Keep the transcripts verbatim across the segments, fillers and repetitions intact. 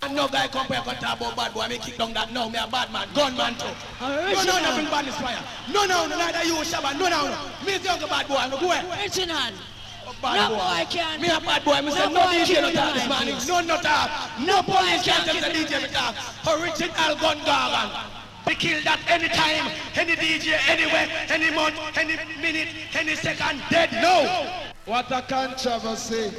And no guy come here and talk about bad boy. Me kick down that now. Me a bad man. Gunman too. No, no, no, bring badness fire. No, no, no, neither you, Shabba. No, no, no. Me is young bad boy. I'm go away. Original. Bad no boy. boy can. Me a bad boy. Me say no D J no talk this morning. No, no talk. No police can tell the D J me talk. Original gun gargan. We kill that anytime, any D J, anywhere, any month, any minute, any second. Dead. No. What a controversy.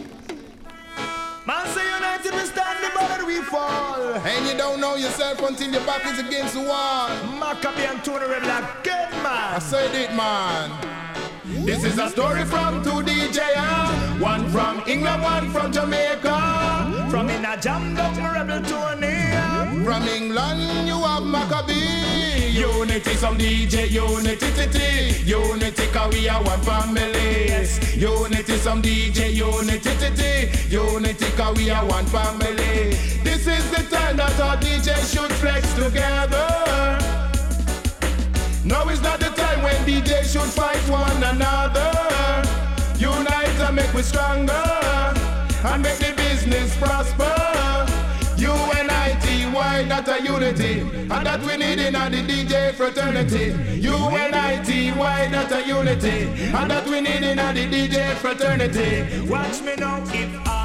Man say united we stand, the brother we fall. And you don't know yourself until your back is against the wall. Maccabee and Tony Rebel again, man. I said it, man. This is a story from two D Js. One from England, one from Jamaica. From in a jammed up Rebel Tony. From England you have Maccabee. Unity, some D J, unity, titi. Unity, cause we are one family. Unity, some D J, unity, titi. Unity, cause we are one family. This is the time that our D J should flex together. Now is not the time when D J should fight one another. Unite and make we stronger, and make the business prosper. U N I T Y, that a unity, and that we need in the D J fraternity. U N I T Y, that a unity, and that we need in the D J fraternity. Watch me now, if I